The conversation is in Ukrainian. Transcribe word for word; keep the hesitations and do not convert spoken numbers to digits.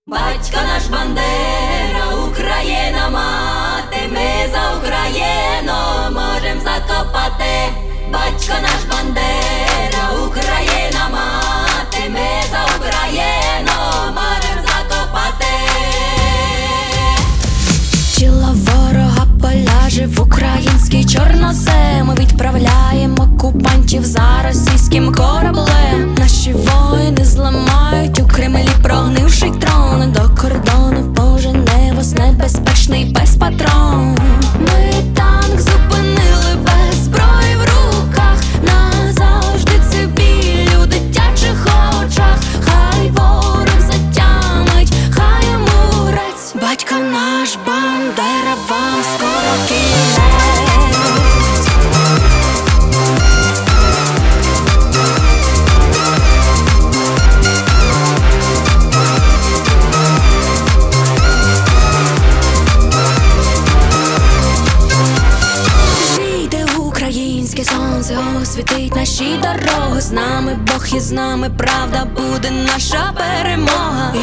Батько наш Бандера, Україна мати, ми за Україну можем закопати. Батько наш Бандера, Україна мати, ми за Україну можем закопати. Тіло ворога поляже в український чорнозем. Ми відправляємо окупантів за російським кораблем. Наші воїни зламають у Кремлі прогнивший трон. До кордону пожене вас небезпечний без патрон. Ми танк зупинили без зброї в руках. Назавжди це біль у дитячих очах. Хай ворог затямить, хай йому грець. Батько наш Бандера, вам скоро кінець. Українське сонце освітить наші дороги. З нами Бог і з нами правда, буде наша перемога.